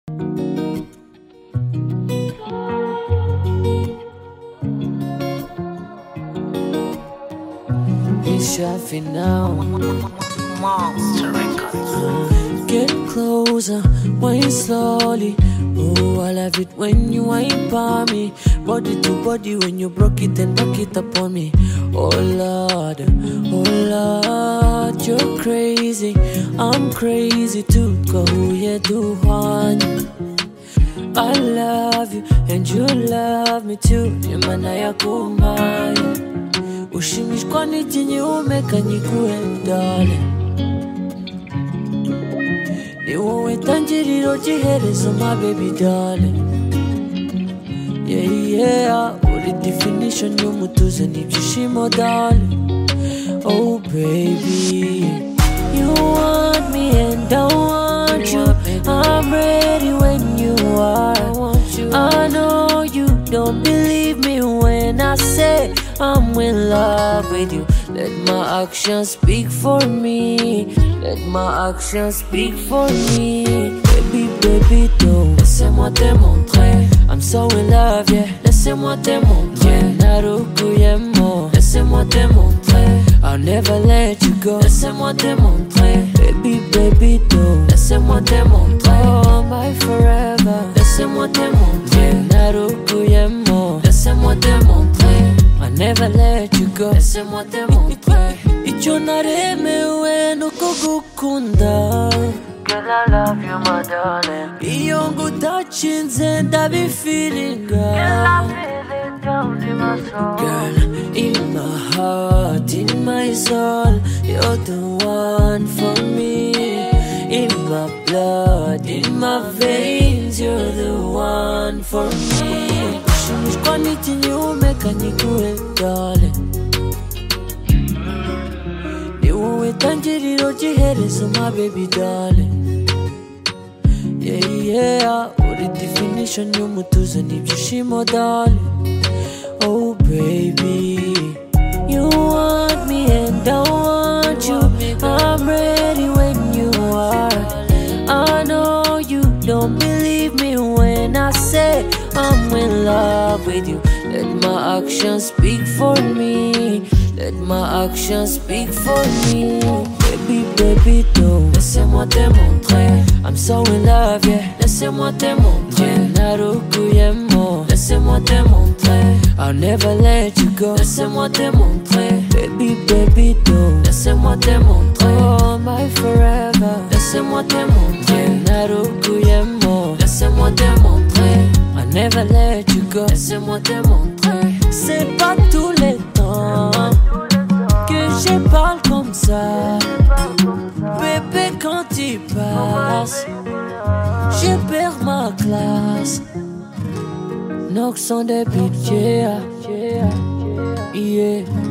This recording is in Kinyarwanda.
It's Shafi now. Monster Records. Get closer, wine slowly. Oh, I love it when you wine by me. Body to body when you broke it and knock it upon me. Oh Lord, you're crazy. I'm crazy too. Go yeah, do one. I love you and you love me too. Imana yakumaya. Ushimishwa n'iki umeka nyikuwe darling. Ni wowe tangiriro ry'iherezo my baby darling. Yeah, uri definition y'umutuzo n'ibyishimo darling. Oh baby, you want me and I want you. I'm ready when you are. I know you don't believe me when I say I'm in love with you. Let my actions speak for me. Let my actions speak for me. Baby, don't. Laissez-moi te montrer. I'm so in love, yeah. Laissez-moi te montrer. Narukuyemo. Laissez-moi te montrer. I'll never let you go. Laissez-moi te montrer. Baby, don't. Laissez-moi te montrer. Oh, my forever. Laissez-moi te montrer. Narukuyemo. Laissez-moi te montrer. I'll never let you go. Laissez-moi te montrer. Icyo naremewe nuko gukunda. Girl, I love you, my darling. Iyo ngudachinze ndabifilinga. Girl, I feel it down in my soul. Girl, in my heart, in my soul, you're the one for me. In my blood, in my veins, you're the one for me. Ushimishwa n'iki umeka nyikuwe darling. Ni wowe tangiriro ry'iherezo my baby darling. Yeah, uri definition y'umutuzo n'ibyishimo darling. Oh baby, you want me and I want you. I'm ready when you are. I know you don't believe me when I say I'm in love with you. Let my actions speak for me. Let my actions speak for me. Baby, don't. Laissez-moi te montrer. I'm so in love, yeah. Laissez-moi te montrer. Narukuyemo. Laissez-moi te montrer. I'll never let you go. Laissez-moi te montrer. Baby, don't. Laissez-moi te montrer. Oh, my forever. Laissez-moi te montrer. Narukuyemo. Laissez-moi te montrer. I'll never let you go. Laissez-moi te montrer. C'est pas tous les temps que je parle comme ça. Bébé, quand tu passes, je perds ma classe. Nox on the beat, yeah.